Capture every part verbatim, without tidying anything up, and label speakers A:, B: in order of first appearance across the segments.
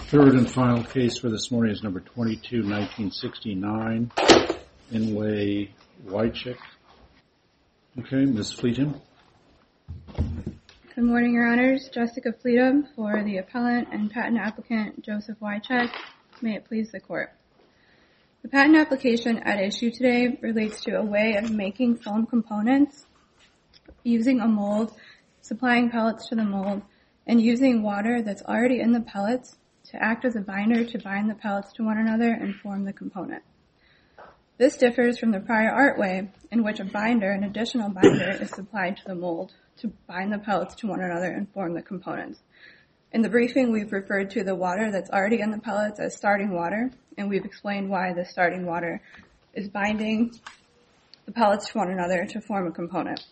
A: Third and final case for this morning is number twenty-two nineteen sixty-nine, Inway Wycheck. Okay, Miz Fleetham.
B: Good morning, Your Honors. Jessica Fleetham for the appellant and patent applicant Joseph Wycheck. May it please the Court. The patent application at issue today relates to a way of making foam components using a mold, supplying pellets to the mold, and using water that's already in the pellets to act as a binder to bind the pellets to one another and form the component. This differs from the prior art way in which a binder, an additional binder, is supplied to the mold to bind the pellets to one another and form the components. In the briefing, we've referred to the water that's already in the pellets as starting water, and we've explained why the starting water is binding the pellets to one another to form a component.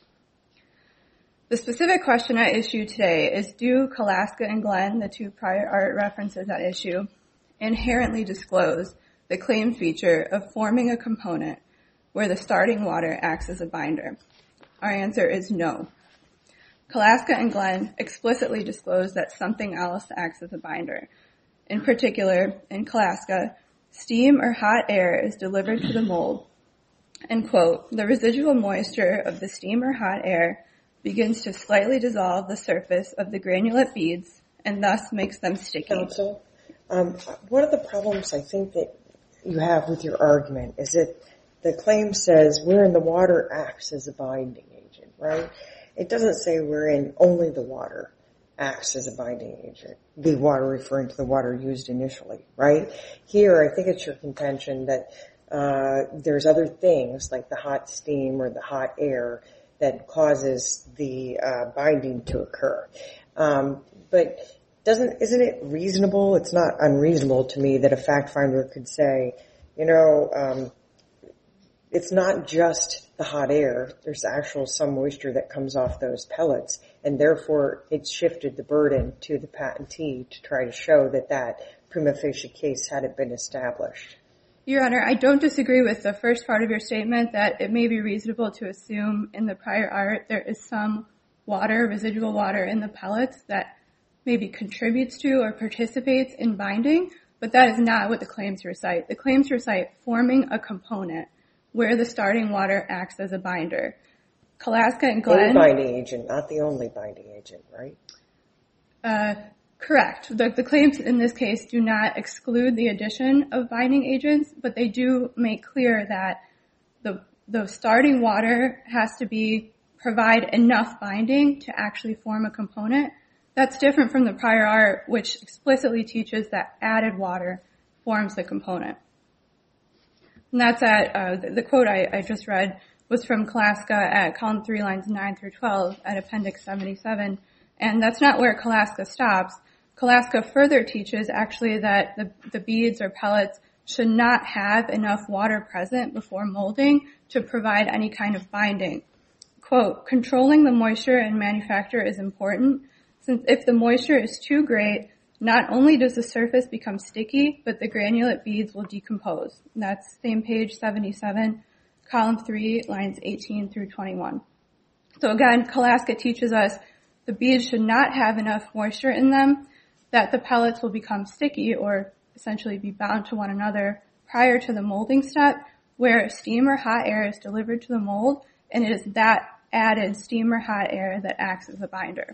B: The specific question at issue today is, do Kalaska and Glenn, the two prior art references at issue, inherently disclose the claimed feature of forming a component where the starting water acts as a binder? Our answer is no. Kalaska and Glenn explicitly disclose that something else acts as a binder. In particular, in Kalaska, steam or hot air is delivered to the mold, and, quote, the residual moisture of the steam or hot air begins to slightly dissolve the surface of the granulate beads and thus makes them sticky.
C: Counsel, um, one of the problems I think that you have with your argument is that the claim says wherein the water acts as a binding agent, right? It doesn't say wherein only the water acts as a binding agent, the water referring to the water used initially, right? Here, I think it's your contention that uh, there's other things like the hot steam or the hot air that causes the uh, binding to occur. Um, but doesn't isn't it reasonable? It's not unreasonable to me that a fact finder could say, you know, um, it's not just the hot air. There's actual some moisture that comes off those pellets, and therefore it's shifted the burden to the patentee to try to show that that prima facie case hadn't been established.
B: Your Honor, I don't disagree with the first part of your statement that it may be reasonable to assume in the prior art there is some water, residual water in the pellets that maybe contributes to or participates in binding, but that is not what the claims recite. The claims recite forming a component where the starting water acts as a binder. Kalaska and Glenn...
C: A binding agent, not the only binding agent, right?
B: Uh... Correct. The, the claims in this case do not exclude the addition of binding agents, but they do make clear that the, the starting water has to be provide enough binding to actually form a component. That's different from the prior art, which explicitly teaches that added water forms the component. And that's at, uh, the, the quote I, I just read was from Kalaska at column three, lines nine through twelve at appendix seventy-seven. And that's not where Kalaska stops. Kalaska further teaches actually that the, the beads or pellets should not have enough water present before molding to provide any kind of binding. Quote, controlling the moisture in manufacture is important, since if the moisture is too great, not only does the surface become sticky, but the granulate beads will decompose. That's same page seventy-seven, column three, lines eighteen through twenty-one. So again, Kalaska teaches us the beads should not have enough moisture in them, that the pellets will become sticky or essentially be bound to one another prior to the molding step, where steam or hot air is delivered to the mold, and it is that added steam or hot air that acts as a binder.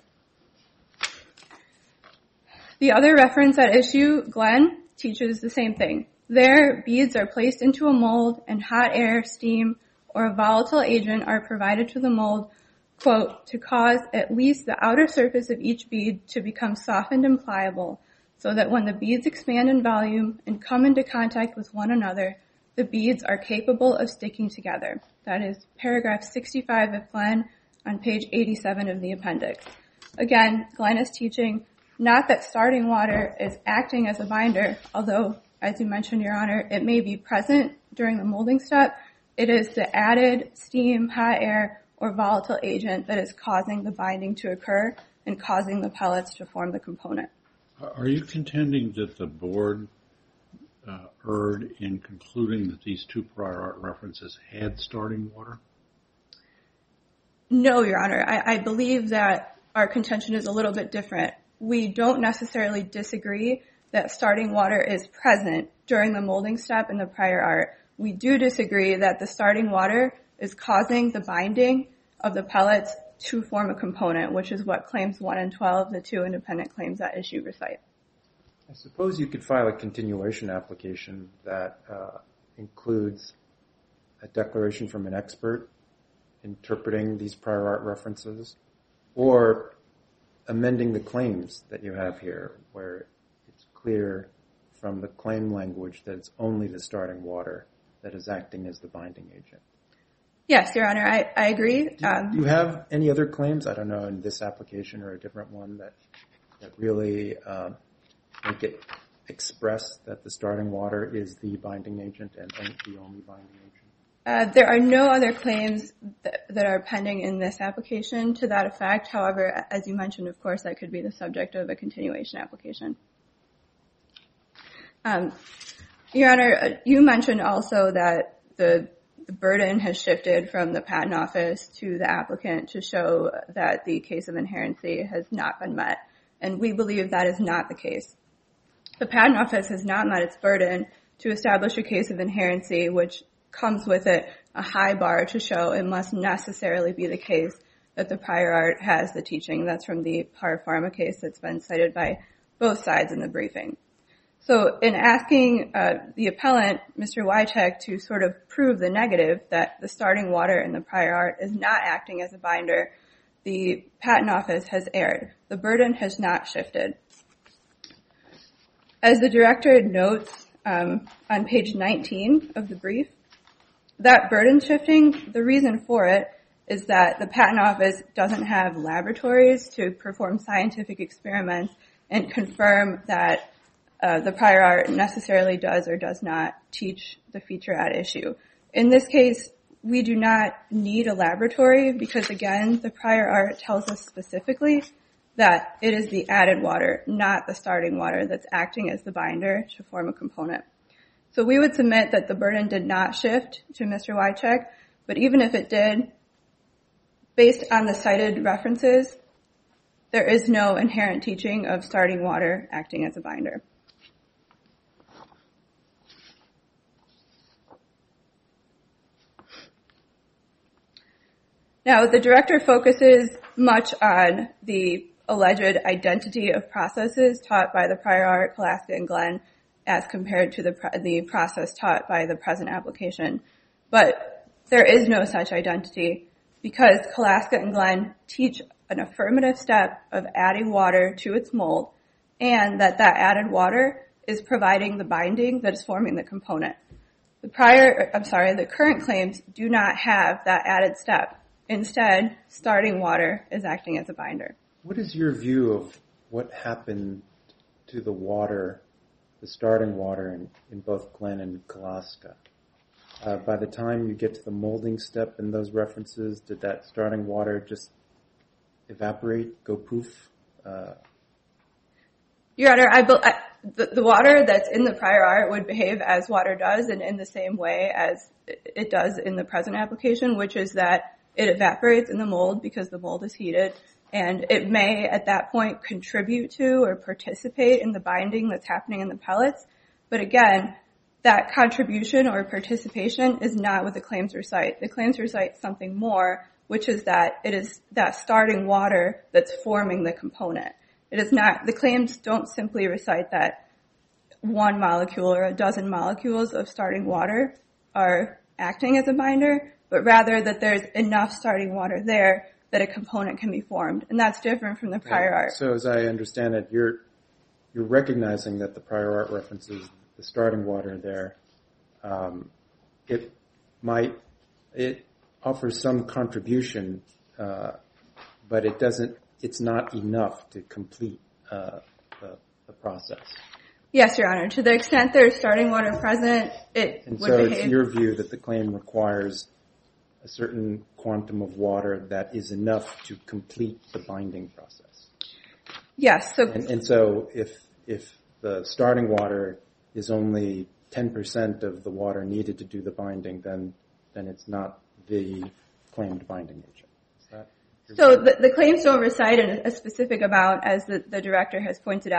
B: The other reference at issue, Glenn, teaches the same thing. There, beads are placed into a mold and hot air, steam, or a volatile agent are provided to the mold, quote, to cause at least the outer surface of each bead to become softened and pliable, so that when the beads expand in volume and come into contact with one another, the beads are capable of sticking together. That is paragraph sixty-five of Glenn on page eighty-seven of the appendix. Again, Glenn is teaching not that starting water is acting as a binder, although, as you mentioned, Your Honor, it may be present during the molding step. It is the added steam, hot air, or volatile agent that is causing the binding to occur and causing the pellets to form the component.
A: Are you contending that the board uh, erred in concluding that these two prior art references had starting water?
B: No, Your Honor. I, I believe that our contention is a little bit different. We don't necessarily disagree that starting water is present during the molding step in the prior art. We do disagree that the starting water is causing the binding of the pellets to form a component, which is what claims one and twelve, the two independent claims at issue, recite.
D: I suppose you could file a continuation application that uh, includes a declaration from an expert interpreting these prior art references, or amending the claims that you have here, where it's clear from the claim language that it's only the starting water that is acting as the binding agent.
B: Yes, Your Honor, I, I agree.
D: Do, um, do you have any other claims, I don't know, in this application or a different one that that really uh, make it express that the starting water is the binding agent and the only binding agent?
B: Uh, there are no other claims that, that are pending in this application to that effect. However, as you mentioned, of course, that could be the subject of a continuation application. Um, Your Honor, you mentioned also that the, the burden has shifted from the Patent Office to the applicant to show that the case of inherency has not been met, and we believe that is not the case. The Patent Office has not met its burden to establish a case of inherency, which comes with it a high bar to show it must necessarily be the case that the prior art has the teaching. That's from the Par Pharma case that's been cited by both sides in the briefing. So in asking uh, the appellant, Mister Wycheck, to sort of prove the negative that the starting water in the prior art is not acting as a binder, the Patent Office has erred. The burden has not shifted. As the director notes um, on page nineteen of the brief, that burden shifting, the reason for it is that the Patent Office doesn't have laboratories to perform scientific experiments and confirm that uh, the prior art necessarily does or does not teach the feature at issue. In this case, we do not need a laboratory because, again, the prior art tells us specifically that it is the added water, not the starting water, that's acting as the binder to form a component. So we would submit that the burden did not shift to Mister Wycheck, but even if it did, based on the cited references, there is no inherent teaching of starting water acting as a binder. Now, the director focuses much on the alleged identity of processes taught by the prior art, Kolaska and Glenn, as compared to the, the process taught by the present application. But there is no such identity because Kolaska and Glenn teach an affirmative step of adding water to its mold, and that that added water is providing the binding that is forming the component. The prior, I'm sorry, the current claims do not have that added step. Instead, starting water is acting as a binder.
D: What is your view of what happened to the water, the starting water in, in both Glenn and Kolaska? Uh, by the time you get to the molding step in those references, did that starting water just evaporate, go poof? Uh,
B: Your Honor, I, I, the, the water that's in the prior art would behave as water does and in the same way as it does in the present application, which is that it evaporates in the mold because the mold is heated, and it may at that point contribute to or participate in the binding that's happening in the pellets. But again, that contribution or participation is not what the claims recite. The claims recite something more, which is that it is that starting water that's forming the component. It is not, the claims don't simply recite that one molecule or a dozen molecules of starting water are acting as a binder, but rather that there's enough starting water there that a component can be formed. And that's different from the prior art.
D: So as I understand it, you're you're recognizing that the prior art references the starting water there. Um, it might, it offers some contribution, uh, but it doesn't, it's not enough to complete uh, the, the process.
B: Yes, Your Honor. To the extent there's starting water present, it
D: and
B: would
D: so
B: behave.
D: It's your view that the claim requires a certain quantum of water that is enough to complete the binding process.
B: Yes. So
D: and, and so if if the starting water is only ten percent of the water needed to do the binding, then then it's not the claimed binding agent. Is that
B: So the, the claims don't recite a, a specific amount, as the, the director has pointed out,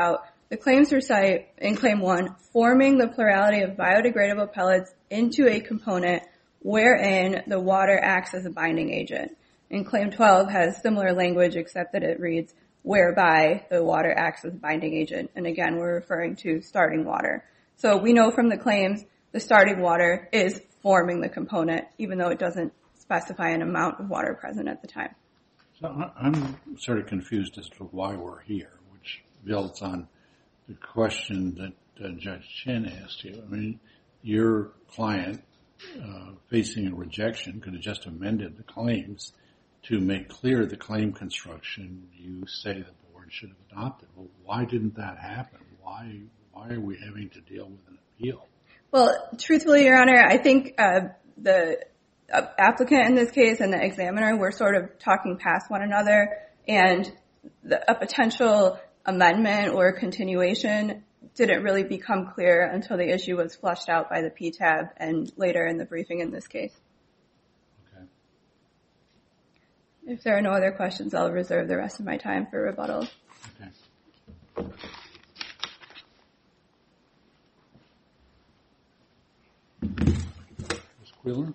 B: the claims recite in Claim one, forming the plurality of biodegradable pellets into a component wherein the water acts as a binding agent. And Claim twelve has similar language except that it reads, whereby the water acts as a binding agent. And again, we're referring to starting water. So we know from the claims the starting water is forming the component, even though it doesn't specify an amount of water present at the time.
A: So I'm sort of confused as to why we're here, which builds on the question that uh, Judge Chin asked you. I mean, your client, uh, facing a rejection, could have just amended the claims to make clear the claim construction you say the board should have adopted. Well, why didn't that happen? Why why are we having to deal with an appeal? Well,
B: truthfully, Your Honor, I think uh, the uh, applicant in this case and the examiner were sort of talking past one another, and the, a potential amendment or continuation didn't really become clear until the issue was fleshed out by the P T A B and later in the briefing in this case.
A: Okay.
B: If there are no other questions, I'll reserve the rest of my time for rebuttal.
A: Okay. Miz Quillen?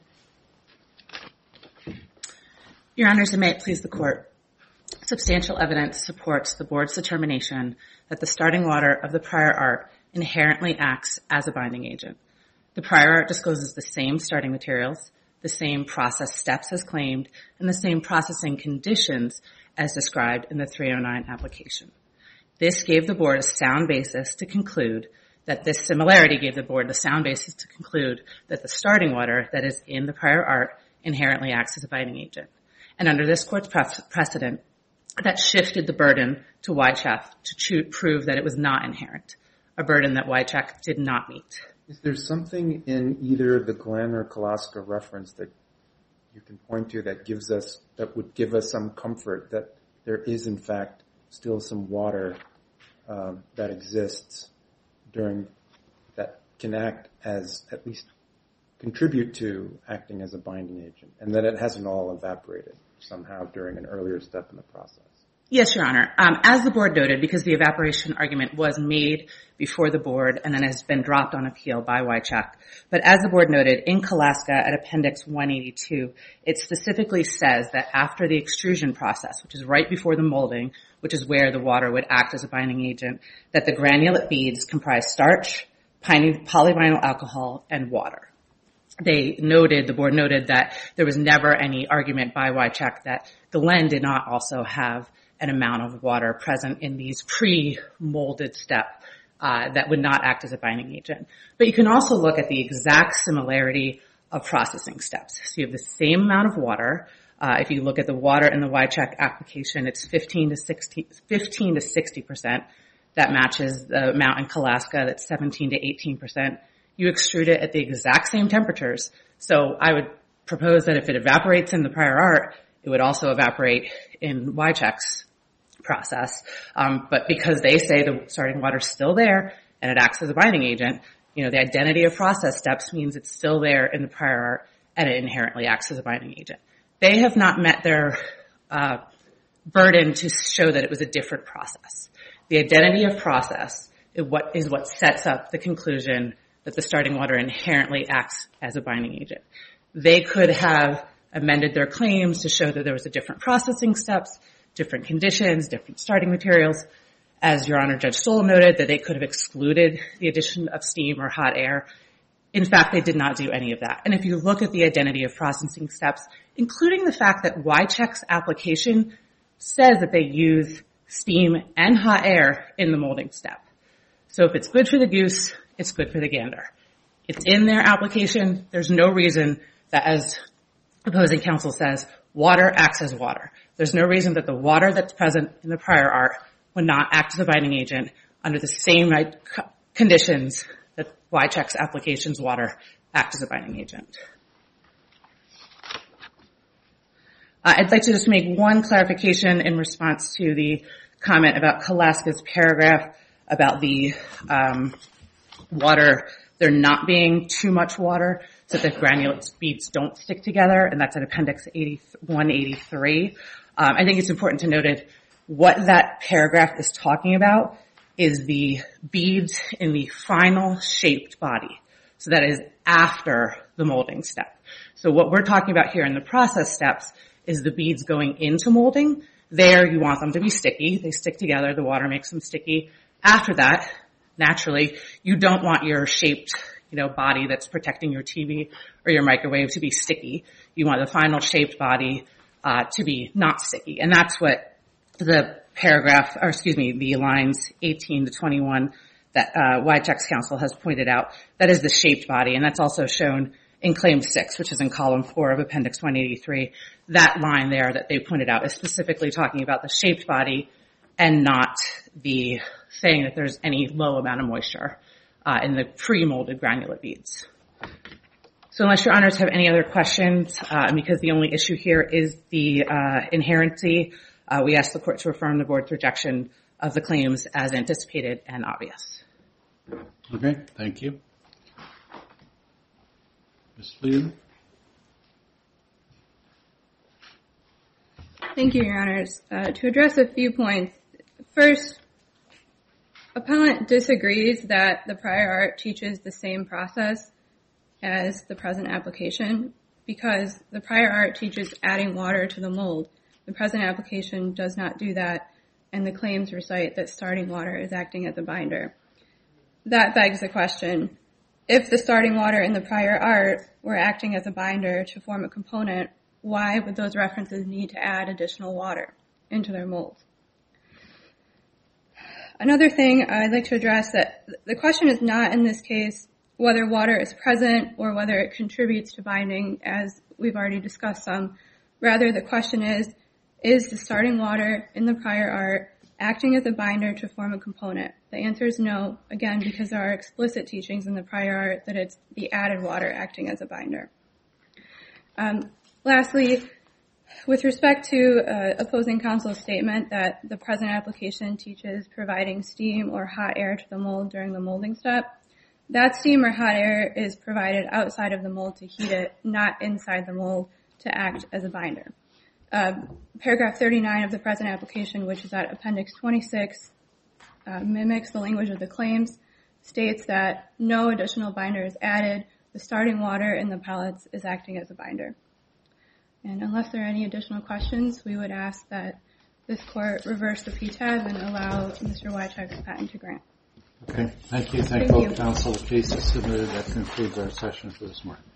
E: Your Honors, and may it please the Court, substantial evidence supports the Board's determination that the starting water of the prior art inherently acts as a binding agent. The prior art discloses the same starting materials, the same process steps as claimed, and the same processing conditions as described in the three oh nine application. This gave the Board a sound basis to conclude that this similarity gave the Board the sound basis to conclude that the starting water that is in the prior art inherently acts as a binding agent. And under this Court's precedent, that shifted the burden to Wycheck to cho- prove that it was not inherent, a burden that Wycheck did not meet.
D: Is there something in either the Glenn or Kalaska reference that you can point to that gives us, that would give us some comfort that there is in fact still some water um, that exists during, that can act as, at least contribute to acting as a binding agent, and that it hasn't all evaporated somehow during an earlier step in the process?
E: Yes, Your Honor. Um, as the Board noted, because the evaporation argument was made before the Board and then has been dropped on appeal by Wycheck, but as the Board noted, in Kalaska at Appendix one eighty-two, it specifically says that after the extrusion process, which is right before the molding, which is where the water would act as a binding agent, that the granulate beads comprise starch, polyvinyl alcohol, and water. They noted, the Board noted that there was never any argument by Wycheck that Glenn did not also have an amount of water present in these pre-molded step uh, that would not act as a binding agent. But you can also look at the exact similarity of processing steps. So you have the same amount of water. Uh, if you look at the water in the Wycheck application, it's fifteen to sixty percent. That matches the amount in Kalaska, that's seventeen to eighteen percent. You extrude it at the exact same temperatures. So I would propose that if it evaporates in the prior art, it would also evaporate in Wycheck's process. Um, but because they say the starting water's still there and it acts as a binding agent, you know, the identity of process steps means it's still there in the prior art and it inherently acts as a binding agent. They have not met their uh, burden to show that it was a different process. The identity of process is what, is what sets up the conclusion that the starting water inherently acts as a binding agent. They could have amended their claims to show that there was a different processing steps, different conditions, different starting materials. As Your Honor, Judge Stoll noted, that they could have excluded the addition of steam or hot air. In fact, they did not do any of that. And if you look at the identity of processing steps, including the fact that Wycheck's application says that they use steam and hot air in the molding step. So if it's good for the goose, it's good for the gander. It's in their application. There's no reason that, as opposing counsel says, water acts as water. There's no reason that the water that's present in the prior art would not act as a binding agent under the same conditions that Wycheck's application's water act as a binding agent. Uh, I'd like to just make one clarification in response to the comment about Kalaska's paragraph about the um, water, there not being too much water so that the granulate beads don't stick together, and that's in Appendix one eighty-three. Um, I think it's important to note what that paragraph is talking about is the beads in the final shaped body. So that is after the molding step. So what we're talking about here in the process steps is the beads going into molding. There you want them to be sticky. They stick together. The water makes them sticky. After that, naturally, you don't want your shaped, you know, body that's protecting your T V or your microwave to be sticky. You want the final shaped body uh, to be not sticky. And that's what the paragraph, or excuse me, the lines eighteen to twenty-one that uh, Wycheck's counsel has pointed out. That is the shaped body, and that's also shown in Claim six, which is in column four of Appendix one eighty-three. That line there that they pointed out is specifically talking about the shaped body and not the saying that there's any low amount of moisture uh, in the pre-molded granulate beads. So unless your honors have any other questions, uh, and because the only issue here is the uh, inherency, uh, we ask the court to affirm the board's rejection of the claims as anticipated and obvious.
A: Okay, thank you. Miz Fleeton?
B: Thank you, Your Honors. Uh, to address a few points. First, appellant disagrees that the prior art teaches the same process as the present application because the prior art teaches adding water to the mold. The present application does not do that, and the claims recite that starting water is acting as a binder. That begs the question, if the starting water in the prior art were acting as a binder to form a component, why would those references need to add additional water into their molds? Another thing I'd like to address, that the question is not in this case whether water is present or whether it contributes to binding, as we've already discussed some. Rather, the question is, is the starting water in the prior art acting as a binder to form a component? The answer is no, again, because there are explicit teachings in the prior art that it's the added water acting as a binder. Um, lastly, with respect to uh, opposing counsel's statement that the present application teaches providing steam or hot air to the mold during the molding step, that steam or hot air is provided outside of the mold to heat it, not inside the mold to act as a binder. Uh, paragraph thirty-nine of the present application, which is at Appendix twenty-six, uh, mimics the language of the claims, states that no additional binder is added. The starting water in the pellets is acting as a binder. And unless there are any additional questions, we would ask that this court reverse the P T A B and allow Mister Wycheck's patent to grant.
A: Okay, thank you. Thank,
B: Thank
A: both
B: you.
A: counsel. The case is submitted. That concludes our session for this morning.